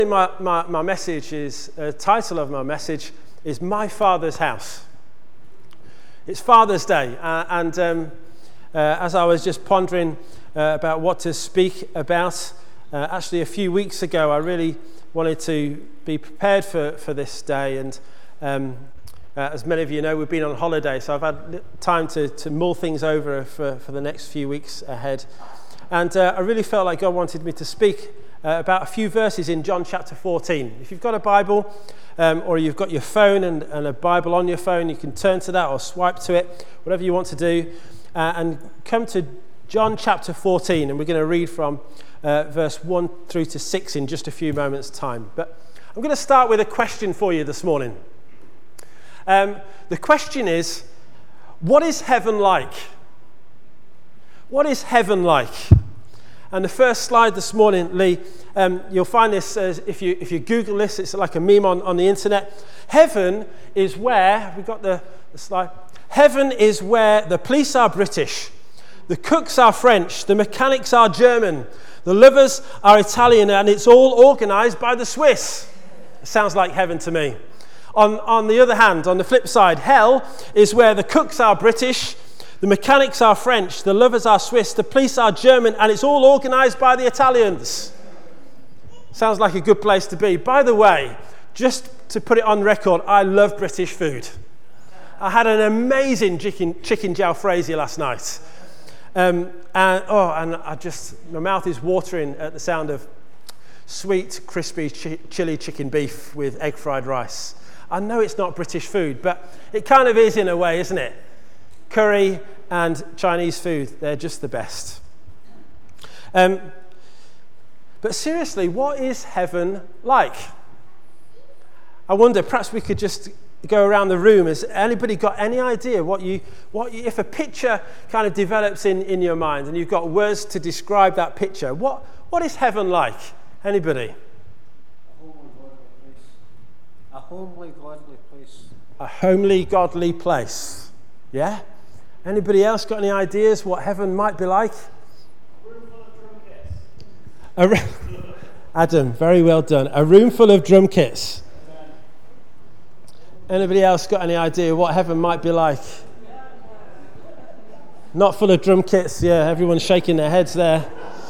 My message is, title of my message is My Father's House. It's Father's Day, and as I was just pondering about what to speak about, actually a few weeks ago I really wanted to be prepared for this day, and as many of you know, we've been on holiday, so I've had time to mull things over for the next few weeks ahead, and I really felt like God wanted me to speak about a few verses in John chapter 14. If you've got a Bible or you've got your phone and a Bible on your phone, you can turn to that or swipe to it, whatever you want to do, and come to John chapter 14, and we're going to read from verse 1 through to 6 in just a few moments' time. But I'm going to start with a question for you this morning. The question is, what is heaven like? What is heaven like? And the first slide this morning, Lee, you'll find this, if you Google this, it's like a meme on the internet. Heaven is where, we've got the slide, heaven is where the police are British, the cooks are French, the mechanics are German, the lovers are Italian, and it's all organised by the Swiss. It sounds like heaven to me. On the other hand, on the flip side, hell is where the cooks are British, the mechanics are French, the lovers are Swiss, the police are German, and it's all organised by the Italians. Sounds like a good place to be. By the way, just to put it on record, I love British food. I had an amazing chicken jalfrezi last night. And my mouth is watering at the sound of sweet, crispy chili chicken beef with egg fried rice. I know it's not British food, but it kind of is in a way, isn't it? Curry and Chinese food, they're just the best. But seriously, what is heaven like? I wonder, perhaps we could just go around the room. Has anybody got any idea what you if a picture kind of develops in your mind and you've got words to describe that picture, what is heaven like? Anybody? A homely, godly place. A homely, godly place. Yeah? Anybody else got any ideas what heaven might be like? A room full of drum kits. Adam, very well done. A room full of drum kits. Anybody else got any idea what heaven might be like? Not full of drum kits. Yeah, everyone's shaking their heads there.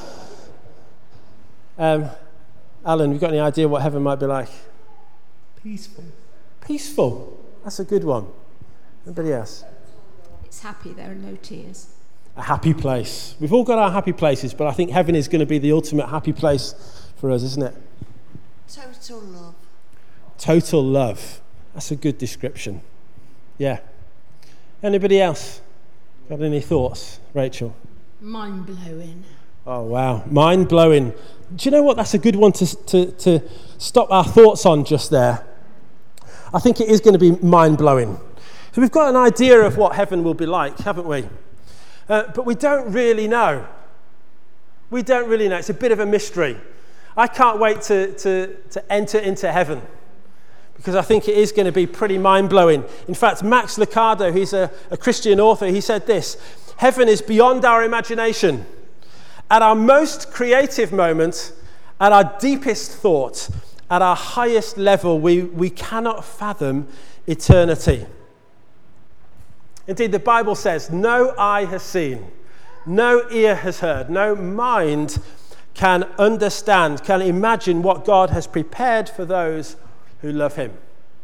Alan, you got any idea what heaven might be like? Peaceful. Peaceful. That's a good one. Anybody else? It's happy, there are no tears. A happy place. We've all got our happy places, but I think heaven is going to be the ultimate happy place for us, isn't it? Total love. Total love. That's a good description. Yeah. Anybody else got any thoughts? Rachel? Mind-blowing. Oh, wow. Mind-blowing. Do you know what? That's a good one to stop our thoughts on just there. I think it is going to be mind-blowing. So we've got an idea of what heaven will be like, haven't we? But we don't really know. We don't really know. It's a bit of a mystery. I can't wait to enter into heaven, because I think it is going to be pretty mind-blowing. In fact, Max Lucado, he's a Christian author, he said this: heaven is beyond our imagination. At our most creative moment, at our deepest thought, at our highest level, we cannot fathom eternity. Indeed, the Bible says, no eye has seen, no ear has heard, no mind can understand, can imagine what God has prepared for those who love him.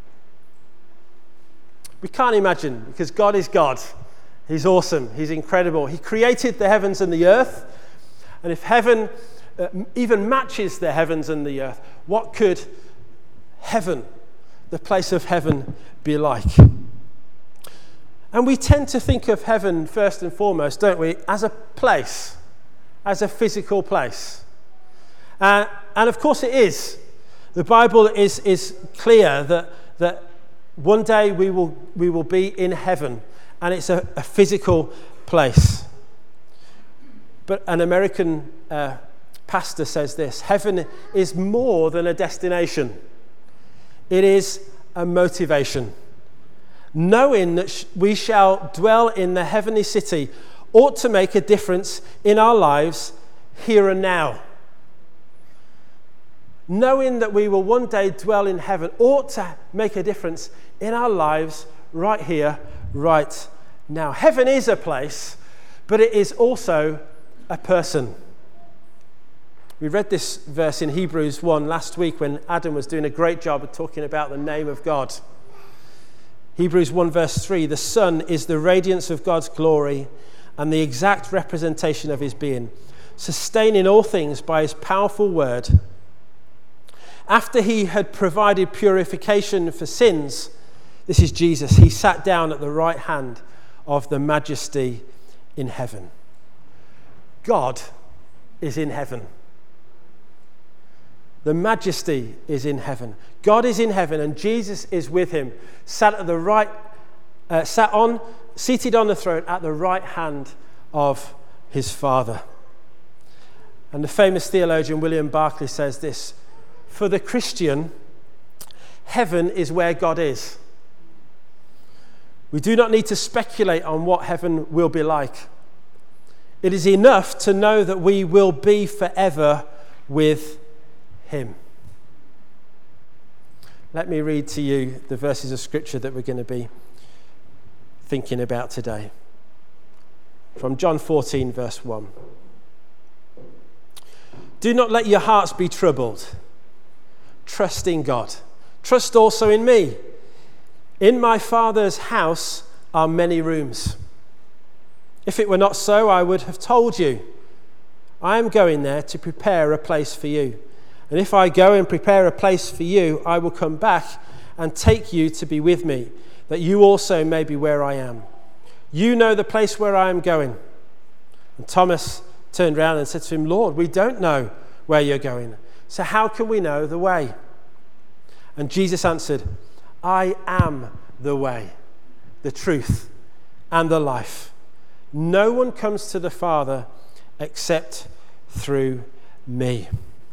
We can't imagine, because God is God. He's awesome. He's incredible. He created the heavens and the earth. And if heaven even matches the heavens and the earth, what could heaven, the place of heaven, be like? And we tend to think of heaven first and foremost, don't we, as a place, as a physical place. And of course it is. The Bible is clear that one day we will be in heaven, and it's a physical place. But an American pastor says this: heaven is more than a destination. It is a motivation. Knowing that we shall dwell in the heavenly city ought to make a difference in our lives here and now. knowing that we will one day dwell in heaven, ought to make a difference in our lives right here, right now. Heaven is a place, but it is also a person. We read this verse in Hebrews 1 last week when Adam was doing a great job of talking about the name of God. Hebrews 1 verse 3, the Son is the radiance of God's glory and the exact representation of his being, sustaining all things by his powerful word. After he had provided purification for sins, this is Jesus, he sat down at the right hand of the majesty in heaven. God is in heaven. The majesty is in heaven. God is in heaven and Jesus is with him, seated on the throne at the right hand of his Father. And the famous theologian William Barclay says this, for the Christian, heaven is where God is. We do not need to speculate on what heaven will be like. It is enough to know that we will be forever with him. Let me read to you the verses of scripture that we're going to be thinking about today. From John 14, verse 1. Do not let your hearts be troubled. Trust in God. Trust also in me. In my Father's house are many rooms. If it were not so, I would have told you. I am going there to prepare a place for you. And if I go and prepare a place for you, I will come back and take you to be with me, that you also may be where I am. You know the place where I am going. And Thomas turned around and said to him, Lord, we don't know where you're going. So how can we know the way? And Jesus answered, I am the way, the truth, and the life. No one comes to the Father except through me.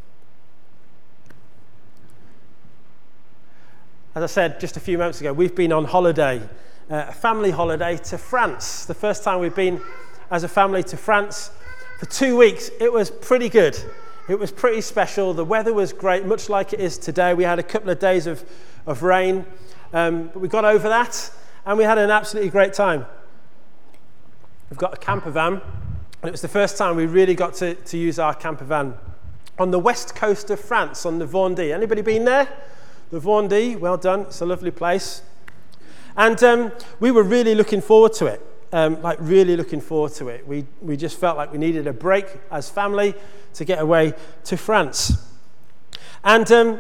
As I said just a few moments ago, we've been on holiday, a family holiday to France. The first time we've been as a family to France for 2 weeks. It was pretty good. It was pretty special. The weather was great, much like it is today. We had a couple of days of rain, but we got over that and we had an absolutely great time. We've got a camper van, and it was the first time we really got to use our camper van on the west coast of France, on the Vendée. Anybody been there? The Vendée, well done. It's a lovely place. And we were really looking forward to it, really looking forward to it. We just felt like we needed a break as family to get away to France. And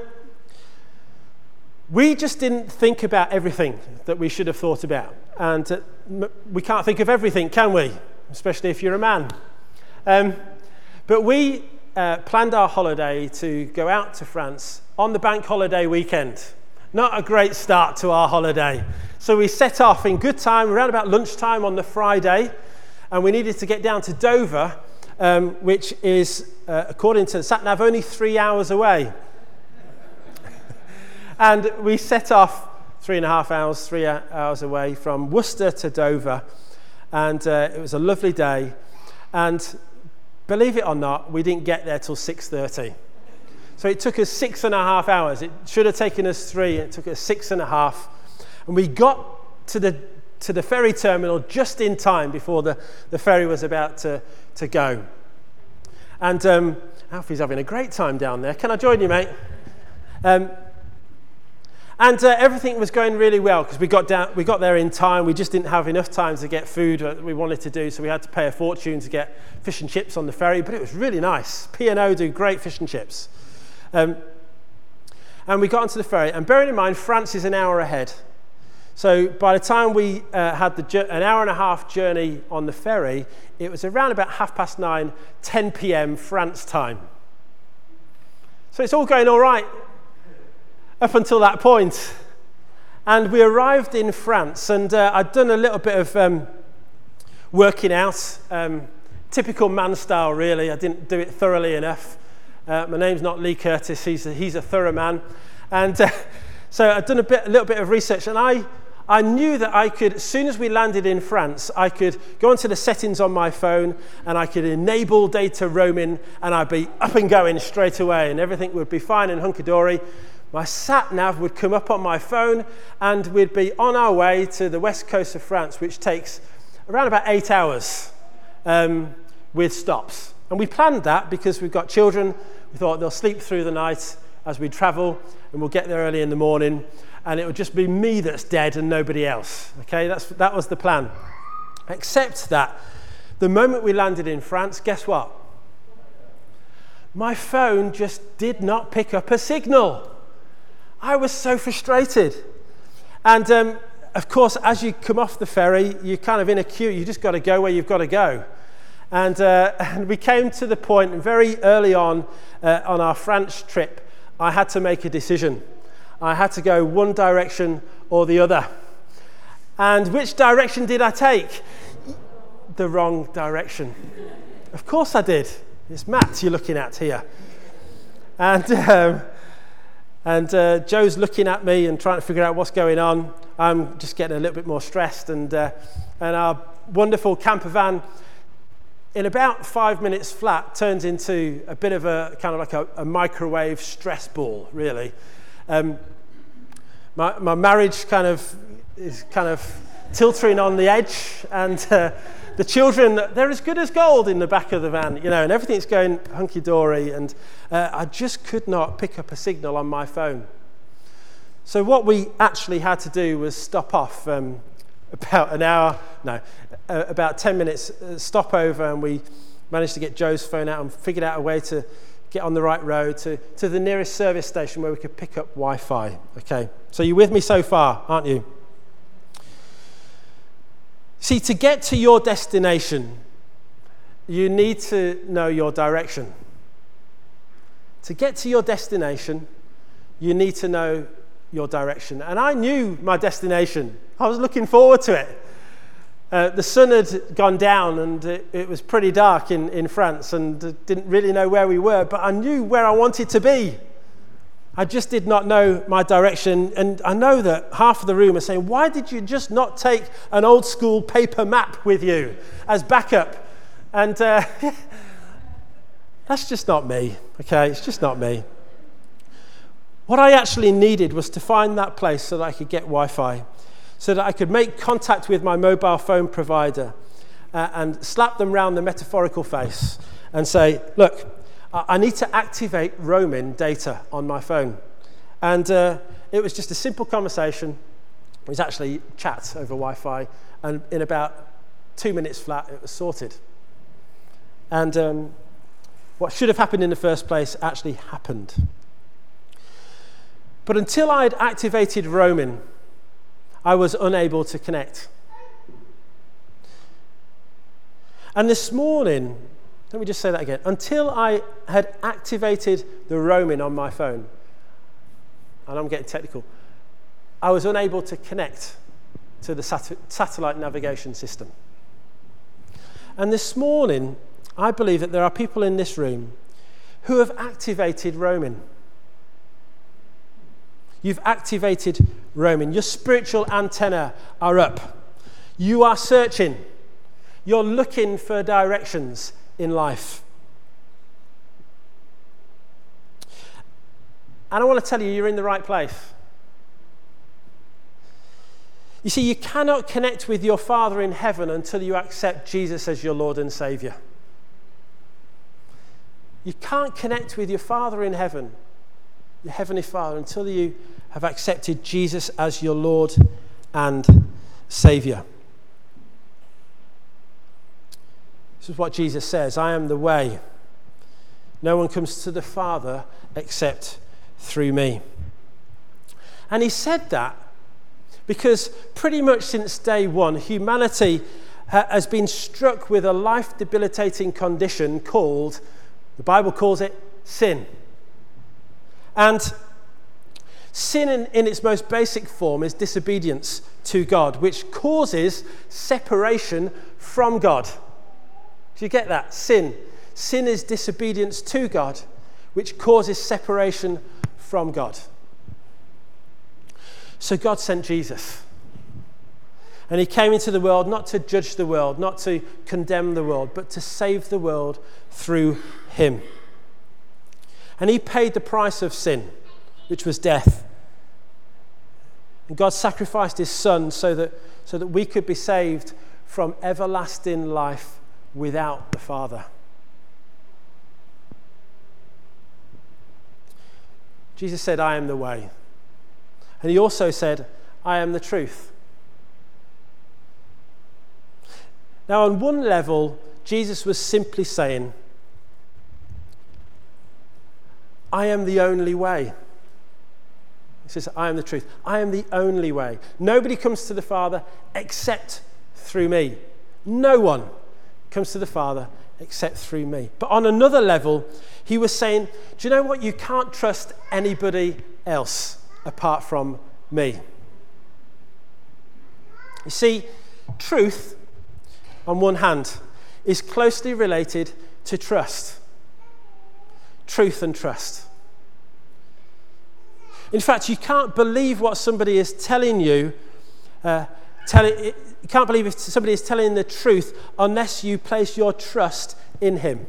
we just didn't think about everything that we should have thought about. And we can't think of everything, can we? Especially if you're a man. But we planned our holiday to go out to France on the bank holiday weekend. Not a great start to our holiday. So we set off in good time, around about lunchtime on the Friday, and we needed to get down to Dover, which is, according to SatNav, only 3 hours away. And we set off 3.5 hours, 3 hours away from Worcester to Dover, and it was a lovely day. And believe it or not, we didn't get there till 6:30. So it took us 6.5 hours. It should have taken us 3. It took us 6.5. And we got to the ferry terminal just in time before the ferry was about to go. And Alfie's having a great time down there. Can I join you, mate? And everything was going really well because we got there in time. We just didn't have enough time to get food that we wanted to do, so we had to pay a fortune to get fish and chips on the ferry. But it was really nice. P&O do great fish and chips. And we got onto the ferry. And bearing in mind, France is an hour ahead. So by the time we had an hour and a half journey on the ferry, it was around about 9:30, 10 p.m. France time. So it's all going all right up until that point. And we arrived in France, and I'd done a little bit of working out, typical man style really. I didn't do it thoroughly enough. My name's not Lee Curtis, he's a thorough man. And so I'd done a little bit of research, and I knew that I could, as soon as we landed in France, I could go onto the settings on my phone and I could enable data roaming and I'd be up and going straight away and everything would be fine and hunky-dory. My sat-nav would come up on my phone and we'd be on our way to the west coast of France, which takes around about 8 hours with stops. And we planned that because we've got children. We thought they'll sleep through the night as we travel and we'll get there early in the morning. And it would just be me that's dead and nobody else. Okay, that was the plan. Except that the moment we landed in France, guess what? My phone just did not pick up a signal. I was so frustrated. And of course, as you come off the ferry, you're kind of in a queue. You just got to go where you've got to go. And we came to the point very early on our France trip, I had to make a decision. I had to go one direction or the other. And which direction did I take? The wrong direction. Of course I did. It's Matt you're looking at here. And Joe's looking at me and trying to figure out what's going on. I'm just getting a little bit more stressed. And our wonderful camper van, in about 5 minutes flat, turns into a bit of a kind of like a microwave stress ball, really. My marriage is kind of tilting on the edge, and the children, they're as good as gold in the back of the van, and everything's going hunky-dory, and I just could not pick up a signal on my phone. So what we actually had to do was stop off about 10 minutes stop over, and we managed to get Joe's phone out and figured out a way to get on the right road to the nearest service station where we could pick up Wi-Fi. Okay, so you're with me so far, aren't you? See, to get to your destination, you need to know your direction. To get to your destination, you need to know your direction. And I knew my destination. I was looking forward to it. The sun had gone down and it was pretty dark in France and didn't really know where we were, but I knew where I wanted to be. I just did not know my direction, and I know that half of the room are saying, why did you just not take an old school paper map with you as backup? And that's just not me, okay? It's just not me. What I actually needed was to find that place so that I could get Wi-Fi, so that I could make contact with my mobile phone provider and slap them round the metaphorical face and say, look, I need to activate roaming data on my phone. And it was just a simple conversation. It was actually chat over Wi-Fi, and in about 2 minutes flat, it was sorted. And what should have happened in the first place actually happened. But until I'd activated roaming, I was unable to connect. And this morning, let me just say that again. Until I had activated the roaming on my phone, and I'm getting technical, I was unable to connect to the satellite navigation system. And this morning, I believe that there are people in this room who have activated roaming. You've activated roaming. Your spiritual antenna are up. You are searching. You're looking for directions in life. And I want to tell you, you're in the right place. You see, you cannot connect with your Father in heaven until you accept Jesus as your Lord and Savior. You can't connect with your Father in heaven, your Heavenly Father, until you have accepted Jesus as your Lord and Savior. This is what Jesus says, I am the way. No one comes to the Father except through me. And he said that because pretty much since day one, humanity has been struck with a life-debilitating condition called, the Bible calls it, sin. And sin in its most basic form is disobedience to God, which causes separation from God. Do you get that? Sin. Sin is disobedience to God, which causes separation from God. So God sent Jesus. And he came into the world not to judge the world, not to condemn the world, but to save the world through him. And he paid the price of sin, which was death. And God sacrificed his son so that we could be saved from everlasting life without the Father. Jesus said, I am the way. And he also said, I am the truth. Now, on one level, Jesus was simply saying, I am the only way. He says, I am the truth. I am the only way. Nobody comes to the Father except through me. No one comes to the Father except through me. But on another level, he was saying, do you know what? You can't trust anybody else apart from me. You see, truth, on one hand, is closely related to trust. Truth and trust. In fact, you can't believe what somebody is telling you. You can't believe if somebody is telling the truth unless you place your trust in him.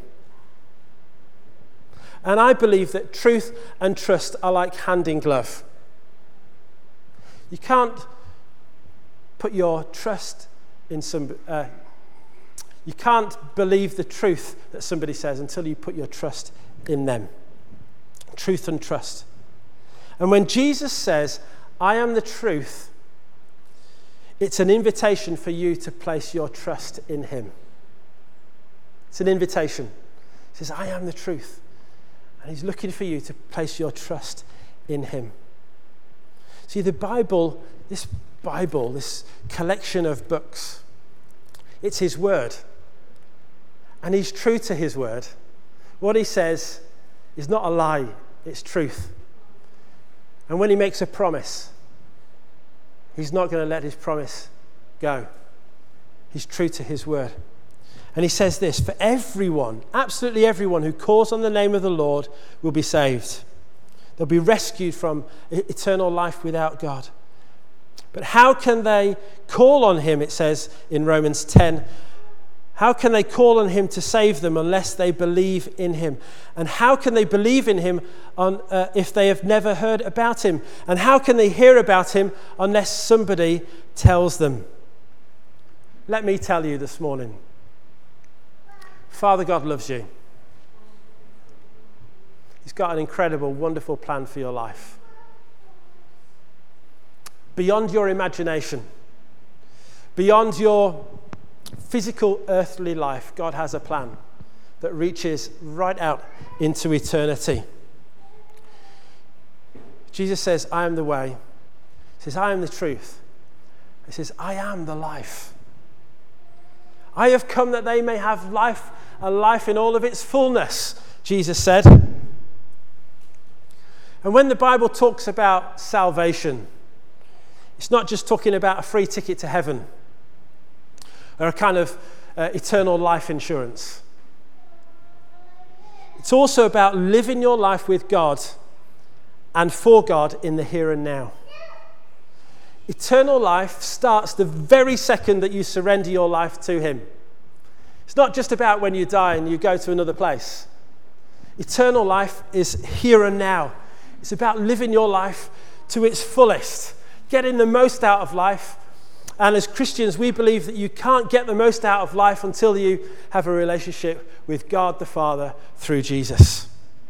And I believe that truth and trust are like hand in glove. You can't put your trust in somebody. You can't believe the truth that somebody says until you put your trust in them. Truth and trust. And when Jesus says, I am the truth, it's an invitation for you to place your trust in him. It's an invitation. He says, I am the truth. And he's looking for you to place your trust in him. See, the Bible, this collection of books, it's his word. And he's true to his word. What he says is not a lie, it's truth. And when he makes a promise, he's not going to let his promise go. He's true to his word. And he says this, for everyone, absolutely everyone who calls on the name of the Lord will be saved. They'll be rescued from eternal life without God. But how can they call on him, it says in Romans 10, how can they call on him to save them unless they believe in him? And how can they believe in him if they have never heard about him? And how can they hear about him unless somebody tells them? Let me tell you this morning, Father God loves you. He's got an incredible, wonderful plan for your life. Beyond your imagination, beyond your physical earthly life, God has a plan that reaches right out into eternity. Jesus says, I am the way. He says, I am the truth. He says, I am the life. I have come that they may have life, and life in all of its fullness, Jesus said. And when the Bible talks about salvation, it's not just talking about a free ticket to heaven or a kind of eternal life insurance. It's also about living your life with God and for God in the here and now. Eternal life starts the very second that you surrender your life to him. It's not just about when you die and you go to another place. Eternal life is here and now. It's about living your life to its fullest, getting the most out of life. And as Christians, we believe that you can't get the most out of life until you have a relationship with God the Father through Jesus.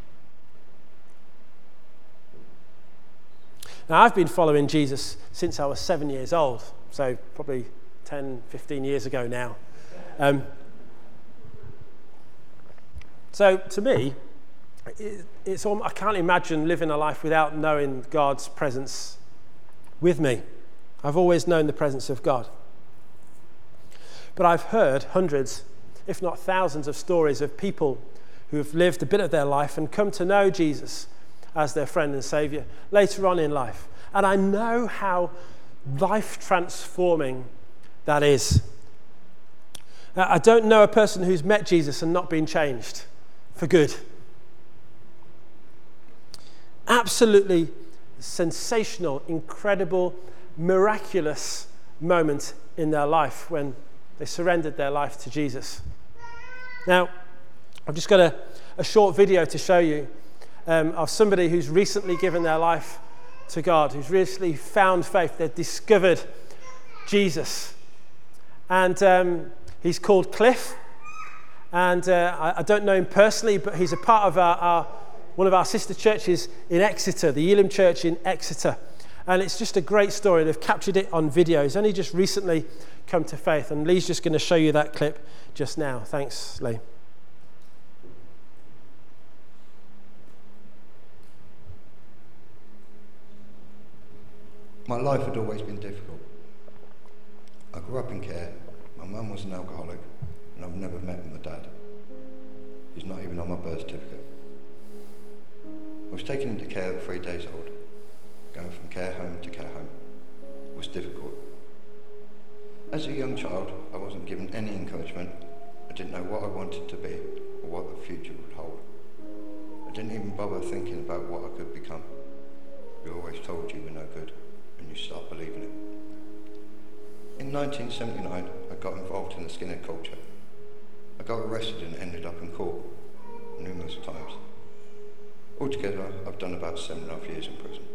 Now, I've been following Jesus since I was 7 years old, so probably 10, 15 years ago now. So to me, I can't imagine living a life without knowing God's presence with me. I've always known the presence of God. But I've heard hundreds, if not thousands, of stories of people who have lived a bit of their life and come to know Jesus as their friend and Saviour later on in life. And I know how life-transforming that is. Now, I don't know a person who's met Jesus and not been changed for good. Absolutely sensational, incredible, miraculous moment in their life when they surrendered their life to Jesus. Now, I've just got a short video to show you of somebody who's recently given their life to God, who's recently found faith. They've discovered Jesus. And he's called Cliff. And I don't know him personally, but he's a part of one of our sister churches in Exeter, the Elim Church in Exeter. And it's just a great story. They've captured it on video. He's only just recently come to faith. And Lee's just going to show you that clip just now. Thanks, Lee. My life had always been difficult. I grew up in care. My mum was an alcoholic, and I've never met my dad. He's not even on my birth certificate. I was taken into care at 3 days old. Going from care home to care home was difficult. As a young child, I wasn't given any encouragement. I didn't know what I wanted to be or what the future would hold. I didn't even bother thinking about what I could become. We always told you were no good, and you start believing it. In 1979, I got involved in the skinhead culture. I got arrested and ended up in court numerous times. Altogether, I've done about 7.5 years in prison.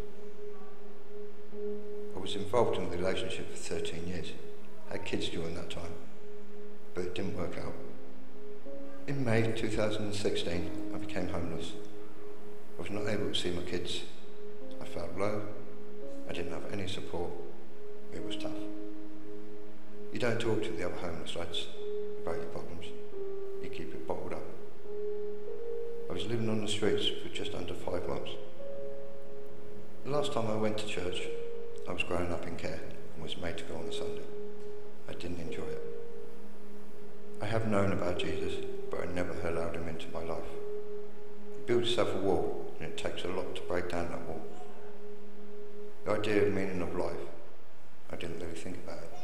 I was involved in a relationship for 13 years. I had kids during that time, but it didn't work out. In May 2016, I became homeless. I was not able to see my kids. I felt low. I didn't have any support. It was tough. You don't talk to the other homeless lads about your problems. You keep it bottled up. I was living on the streets for just under 5 months. The last time I went to church, I was growing up in care and was made to go on a Sunday. I didn't enjoy it. I have known about Jesus, but I never allowed him into my life. He built himself a wall, and it takes a lot to break down that wall. The idea of meaning of life, I didn't really think about it.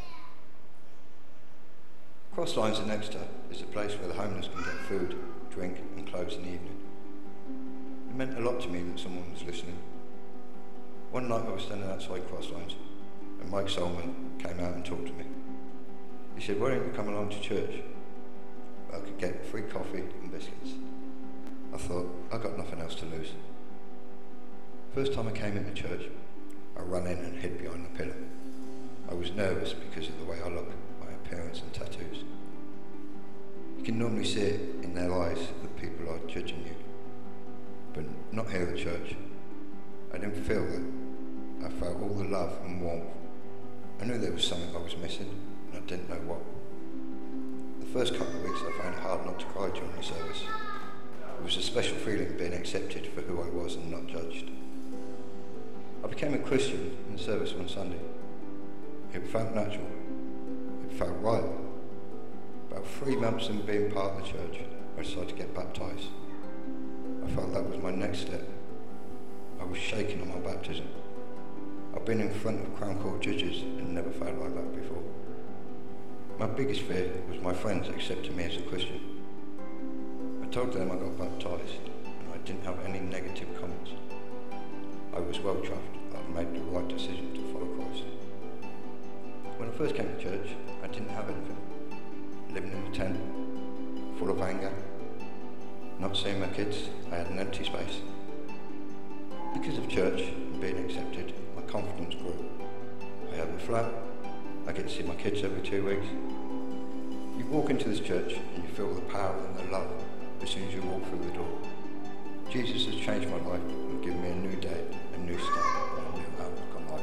Crosslines in Exeter is a place where the homeless can get food, drink and clothes in the evening. It meant a lot to me that someone was listening. One night I was standing outside Crosslines and Mike Solomon came out and talked to me. He said, "Why don't you come along to church? I could get free coffee and biscuits." I thought, I've got nothing else to lose. First time I came into church, I ran in and hid behind the pillar. I was nervous because of the way I look, my appearance and tattoos. You can normally see it in their eyes that people are judging you, but not here at church. I didn't feel that. I felt all the love and warmth. I knew there was something I was missing, and I didn't know what. The first couple of weeks I found it hard not to cry during the service. It was a special feeling being accepted for who I was and not judged. I became a Christian in service one Sunday. It felt natural. It felt right. About 3 months in being part of the church, I decided to get baptised. I felt that was my next step. I was shaking on my baptism. I've been in front of Crown Court judges and never felt like that before. My biggest fear was my friends accepting me as a Christian. I told them I got baptised and I didn't have any negative comments. I was well chuffed that I'd made the right decision to follow Christ. When I first came to church, I didn't have anything. Living in a tent, full of anger, not seeing my kids, I had an empty space. Because of church and being accepted, my confidence grew. I have a flat, I get to see my kids every 2 weeks. You walk into this church and you feel the power and the love as soon as you walk through the door. Jesus has changed my life and given me a new day, a new start, and a new outlook on life.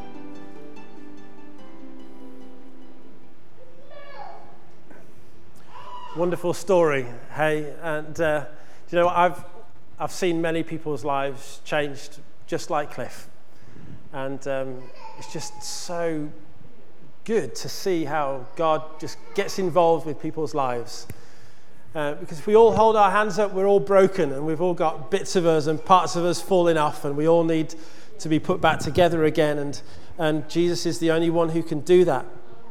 Wonderful story, hey, and you know, I've seen many people's lives changed just like Cliff, and it's just so good to see how God just gets involved with people's lives. Because if we all hold our hands up, we're all broken, and we've all got bits of us and parts of us falling off, and we all need to be put back together again, and Jesus is the only one who can do that.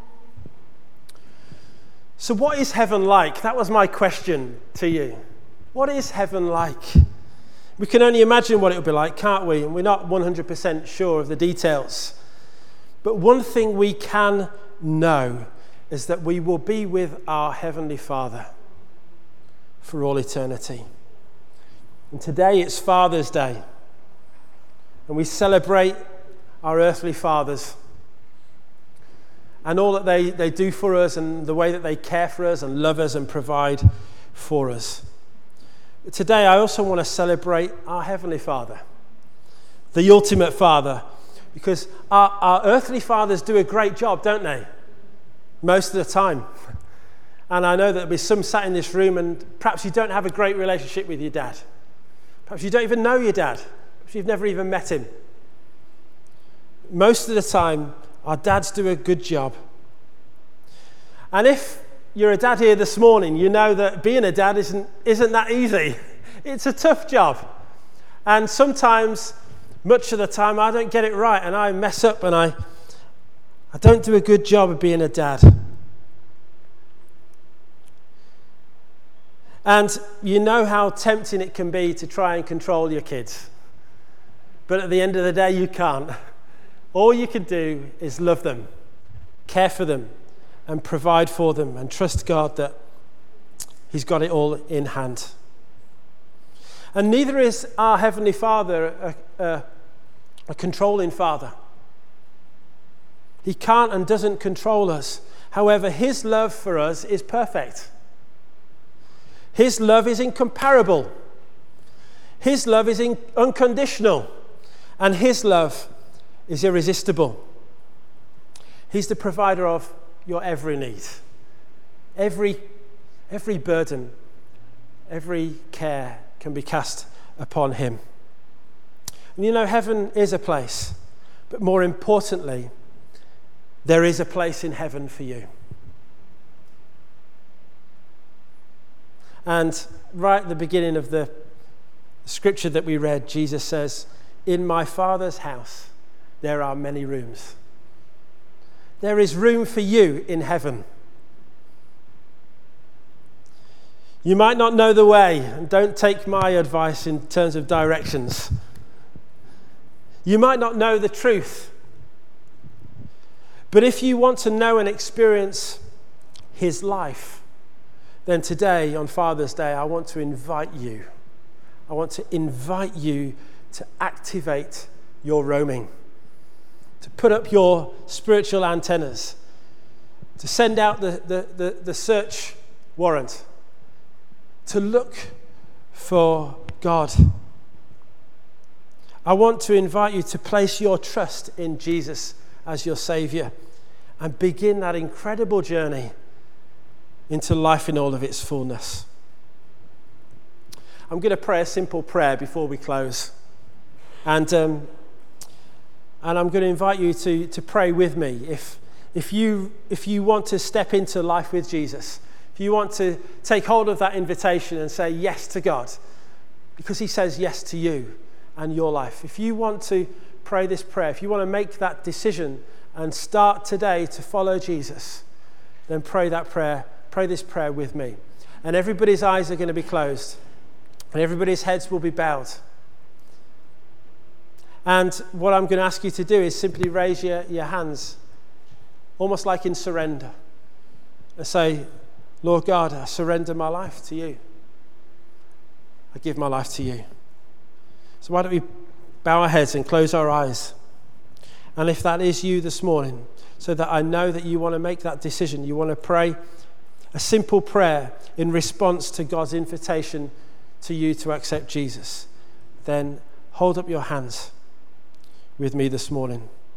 So what is heaven like? That was my question to you. What is heaven like? We can only imagine what it would be like, can't we? And we're not 100% sure of the details. But one thing we can know is that we will be with our Heavenly Father for all eternity. And today it's Father's Day, and we celebrate our earthly fathers and all that they do for us and the way that they care for us and love us and provide for us. But today I also want to celebrate our Heavenly Father, the ultimate Father, because our earthly fathers do a great job, don't they? Most of the time. And I know that there'll be some sat in this room and perhaps you don't have a great relationship with your dad. Perhaps you don't even know your dad. Perhaps you've never even met him. Most of the time, our dads do a good job. And if you're a dad here this morning, you know that being a dad isn't that easy. It's a tough job. And sometimes, much of the time, I don't get it right and I mess up and I don't do a good job of being a dad. And you know how tempting it can be to try and control your kids. But at the end of the day, you can't. All you can do is love them, care for them, and provide for them, and trust God that He's got it all in hand. And neither is our Heavenly Father a controlling Father. He can't and doesn't control us. However, His love for us is perfect. His love is incomparable. His love is unconditional. And His love is irresistible. He's the provider of your every need. Every burden, every care can be cast upon Him. And you know, heaven is a place, but more importantly, there is a place in heaven for you. And right at the beginning of the scripture that we read, Jesus says, "In my Father's house, there are many rooms." There is room for you in heaven. You might not know the way, and don't take my advice in terms of directions. You might not know the truth. But if you want to know and experience His life, then today, on Father's Day, I want to invite you. I want to invite you to activate your roaming, to put up your spiritual antennas, to send out the search warrant, to look for God. I want to invite you to place your trust in Jesus as your Savior and begin that incredible journey into life in all of its fullness. I'm going to pray a simple prayer before we close. And I'm going to invite you to pray with me. If you want to step into life with Jesus, if you want to take hold of that invitation and say yes to God, because He says yes to you and your life. If you want to pray this prayer, if you want to make that decision and start today to follow Jesus, then pray that prayer. Pray this prayer with me. And everybody's eyes are going to be closed. And everybody's heads will be bowed. And what I'm going to ask you to do is simply raise your hands, almost like in surrender, and say, "Lord God, I surrender my life to you. I give my life to you." So why don't we bow our heads and close our eyes? And if that is you this morning, so that I know that you want to make that decision, you want to pray a simple prayer in response to God's invitation to you to accept Jesus, then hold up your hands with me this morning.